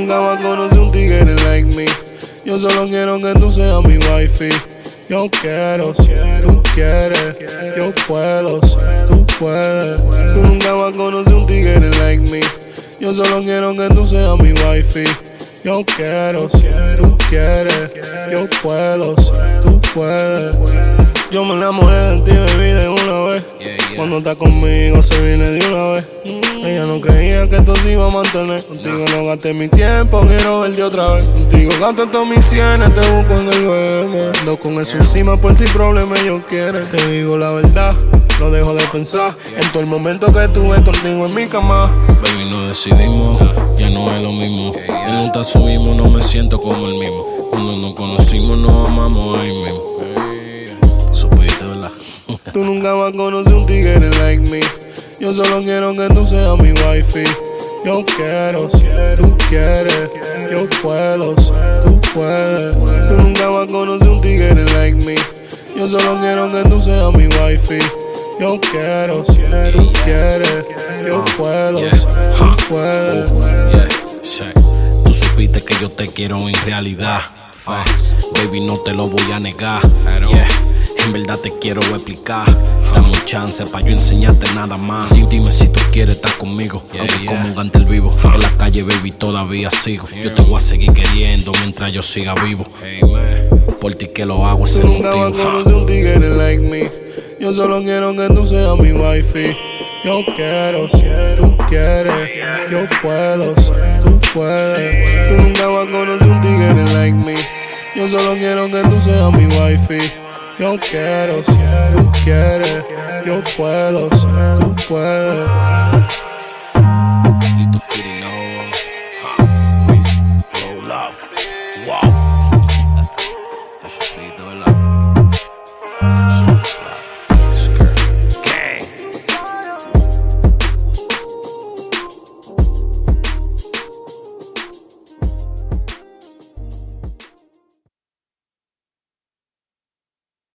nunca vas a conocer un tigre like me. Yo solo quiero que tú seas mi wifi. Yo quiero, si tú quieres, yo puedo, si tú puedes. Tú nunca vas a conocer un tigre like me. Yo solo quiero que tú seas mi wifi. Yo quiero, si tú quieres, yo puedo, si tú puedes. Yo me enamoré de ti, baby, de una vez. Cuando estás conmigo se viene de una vez. Ella no creía que esto se iba a mantener. Contigo no gasté mi tiempo, quiero verte otra vez. Contigo gasté todos mis cienes, te busco en el BM. Ando con eso encima por si problemas yo quiero. Te digo la verdad, no dejo de pensar en todo el momento que estuve contigo en mi cama. Baby, nos decidimos, ya no es lo mismo. En un subimos, no me siento como el mismo. Cuando nos conocimos, nos amamos ahí mismo. Supiste, ¿verdad? Tú nunca vas a conocer un tigre like me. Yo solo quiero que tú seas mi wifi. Yo quiero, si tú quieres, yo puedo, si tú puedes. Tú nunca vas a conocer un tigre like me. Yo solo quiero que tú seas mi wifi. Yo quiero, si tú quieres, yo puedo, si tú puedes. Tú supiste que yo te quiero en realidad. Baby, no te lo voy a negar. En verdad te quiero explicar. Dame un chance pa' yo enseñarte nada más. Dime si tú quieres estar conmigo. Aunque como un gantel vivo. En la calle, baby, todavía sigo. Yo te voy a seguir queriendo mientras yo siga vivo. Por ti que lo hago es el motivo. Nunca vas a conocer un tigre like me. Yo solo quiero que tú seas mi wifi. Yo quiero, si tú quieres, yo puedo, si tú puedes. Tú nunca vas a conocer un tigre like me. Yo solo quiero que tú seas mi wifi. Yo quiero, si tú quieres, yo puedo, si tú puedes.